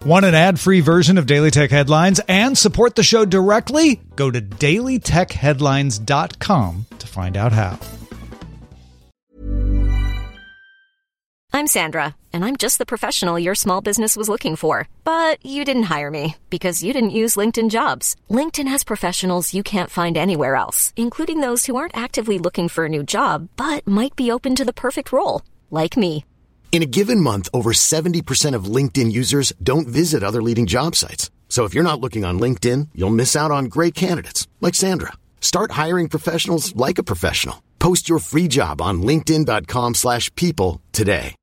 Want an ad-free version of Daily Tech Headlines and support the show directly? Go to dailytechheadlines.com to find out how. I'm Sandra, and I'm just the professional your small business was looking for. But you didn't hire me because you didn't use LinkedIn Jobs. LinkedIn has professionals you can't find anywhere else, including those who aren't actively looking for a new job, but might be open to the perfect role, like me. In a given month, over 70% of LinkedIn users don't visit other leading job sites. So if you're not looking on LinkedIn, you'll miss out on great candidates like Sandra. Start hiring professionals like a professional. Post your free job on linkedin.com/people today.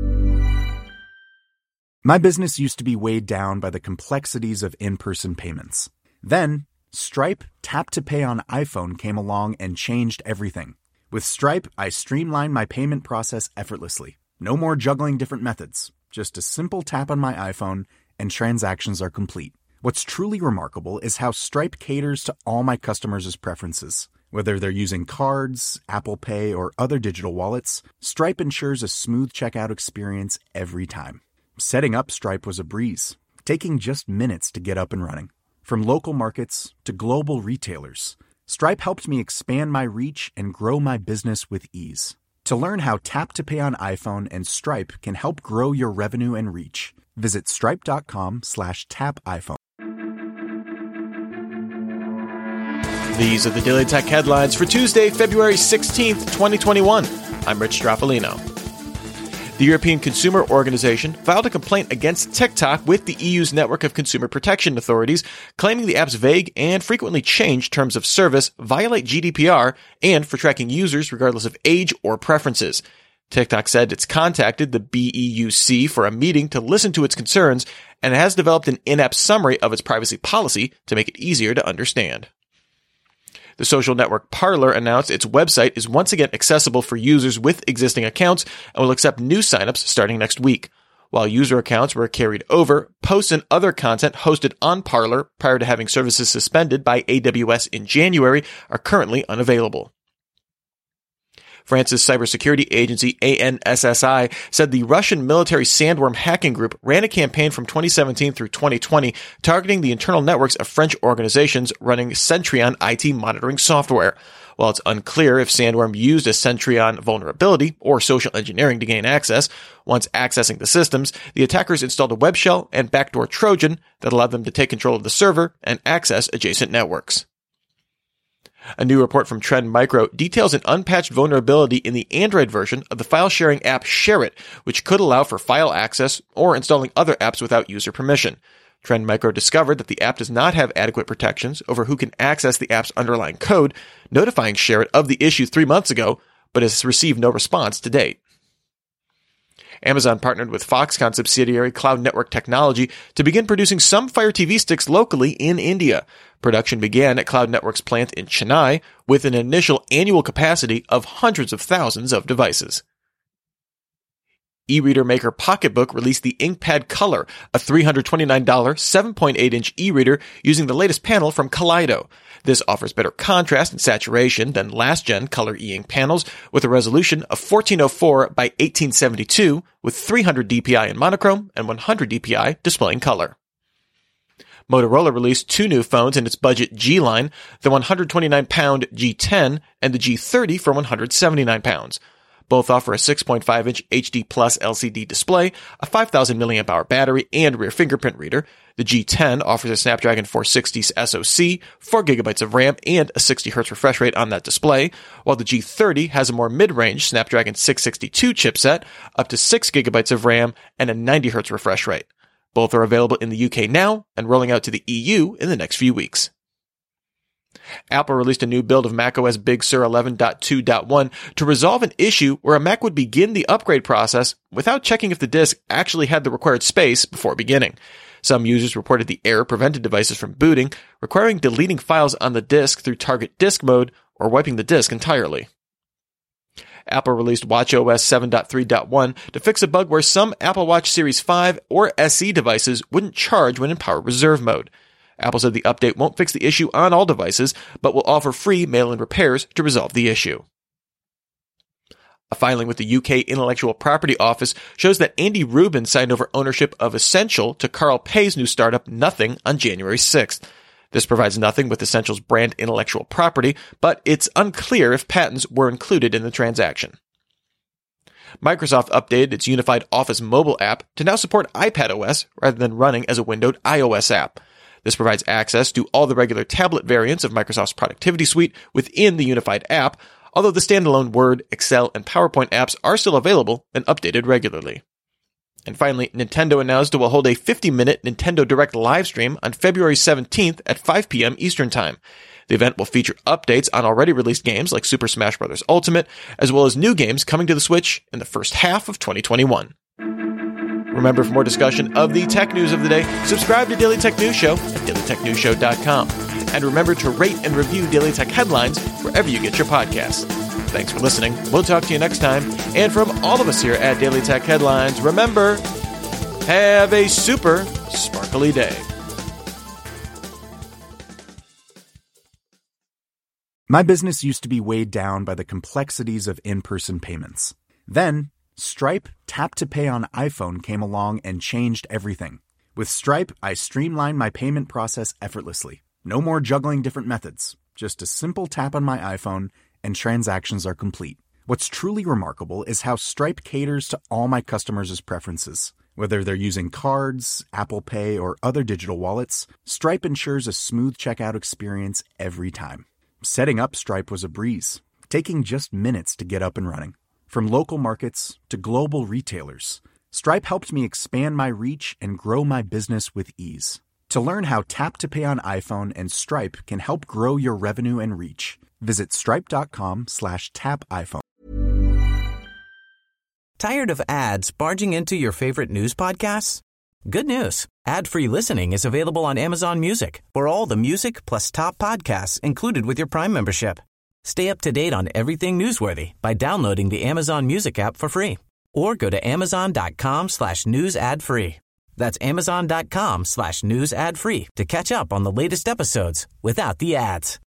My business used to be weighed down by the complexities of in-person payments. Then, Stripe Tap to Pay on iPhone came along and changed everything. With Stripe, I streamlined my payment process effortlessly. No more juggling different methods. Just a simple tap on my iPhone and transactions are complete. What's truly remarkable is how Stripe caters to all my customers' preferences. Whether they're using cards, Apple Pay, or other digital wallets, Stripe ensures a smooth checkout experience every time. Setting up Stripe was a breeze, taking just minutes to get up and running. From local markets to global retailers, Stripe helped me expand my reach and grow my business with ease. To learn how Tap to Pay on iPhone and Stripe can help grow your revenue and reach, visit stripe.com/tapiphone. These are the Daily Tech headlines for Tuesday, February 16th, 2021. I'm Rich Straffolino. The European Consumer Organization filed a complaint against TikTok with the EU's network of consumer protection authorities, claiming the app's vague and frequently changed terms of service violate GDPR and for tracking users regardless of age or preferences. TikTok said it's contacted the BEUC for a meeting to listen to its concerns and has developed an in-app summary of its privacy policy to make it easier to understand. The social network Parler announced its website is once again accessible for users with existing accounts and will accept new signups starting next week. While user accounts were carried over, posts and other content hosted on Parler prior to having services suspended by AWS in January are currently unavailable. France's cybersecurity agency ANSSI said the Russian military Sandworm hacking group ran a campaign from 2017 through 2020 targeting the internal networks of French organizations running Centrion IT monitoring software. While it's unclear if Sandworm used a Centrion vulnerability or social engineering to gain access, once accessing the systems, the attackers installed a web shell and backdoor Trojan that allowed them to take control of the server and access adjacent networks. A new report from Trend Micro details an unpatched vulnerability in the Android version of the file-sharing app ShareIt, which could allow for file access or installing other apps without user permission. Trend Micro discovered that the app does not have adequate protections over who can access the app's underlying code, notifying ShareIt of the issue 3 months ago, but has received no response to date. Amazon partnered with Foxconn subsidiary Cloud Network Technology to begin producing some Fire TV sticks locally in India. Production began at Cloud Network's plant in Chennai with an initial annual capacity of hundreds of thousands of devices. E-reader maker Pocketbook released the InkPad Color, a $329 7.8-inch e-reader using the latest panel from Kaleido. This offers better contrast and saturation than last-gen Color e-ink panels with a resolution of 1404 by 1872 with 300 dpi in monochrome and 100 dpi displaying color. Motorola released 2 new phones in its budget G line, the 129-pound G10 and the G30 for 179 pounds. Both offer a 6.5-inch HD Plus LCD display, a 5,000 mAh battery, and rear fingerprint reader. The G10 offers a Snapdragon 460 SoC, 4 GB of RAM, and a 60 Hz refresh rate on that display, while the G30 has a more mid-range Snapdragon 662 chipset, up to 6 GB of RAM, and a 90 Hz refresh rate. Both are available in the UK now and rolling out to the EU in the next few weeks. Apple released a new build of macOS Big Sur 11.2.1 to resolve an issue where a Mac would begin the upgrade process without checking if the disk actually had the required space before beginning. Some users reported the error prevented devices from booting, requiring deleting files on the disk through target disk mode or wiping the disk entirely. Apple released watchOS 7.3.1 to fix a bug where some Apple Watch Series 5 or SE devices wouldn't charge when in power reserve mode. Apple said the update won't fix the issue on all devices, but will offer free mail-in repairs to resolve the issue. A filing with the UK Intellectual Property Office shows that Andy Rubin signed over ownership of Essential to Carl Pei's new startup Nothing on January 6th. This provides Nothing with Essential's brand intellectual property, but it's unclear if patents were included in the transaction. Microsoft updated its unified Office mobile app to now support iPadOS rather than running as a windowed iOS app. This provides access to all the regular tablet variants of Microsoft's productivity suite within the unified app, although the standalone Word, Excel, and PowerPoint apps are still available and updated regularly. And finally, Nintendo announced it will hold a 50-minute Nintendo Direct livestream on February 17th at 5 p.m. Eastern Time. The event will feature updates on already released games like Super Smash Bros. Ultimate, as well as new games coming to the Switch in the first half of 2021. Remember, for more discussion of the tech news of the day, subscribe to Daily Tech News Show at dailytechnewsshow.com. And remember to rate and review Daily Tech Headlines wherever you get your podcasts. Thanks for listening. We'll talk to you next time. And from all of us here at Daily Tech Headlines, remember, have a super sparkly day. My business used to be weighed down by the complexities of in-person payments. Then, Stripe Tap to Pay on iPhone came along and changed everything. With Stripe, I streamlined my payment process effortlessly. No more juggling different methods. Just a simple tap on my iPhone and transactions are complete. What's truly remarkable is how Stripe caters to all my customers' preferences. Whether they're using cards, Apple Pay, or other digital wallets, Stripe ensures a smooth checkout experience every time. Setting up Stripe was a breeze, taking just minutes to get up and running. From local markets to global retailers, Stripe helped me expand my reach and grow my business with ease. To learn how Tap to Pay on iPhone and Stripe can help grow your revenue and reach, visit stripe.com/tapiphone. Tired of ads barging into your favorite news podcasts? Good news. Ad-free listening is available on Amazon Music for all the music plus top podcasts included with your Prime membership. Stay up to date on everything newsworthy by downloading the Amazon Music app for free or go to amazon.com/news ad free. That's amazon.com/news ad free to catch up on the latest episodes without the ads.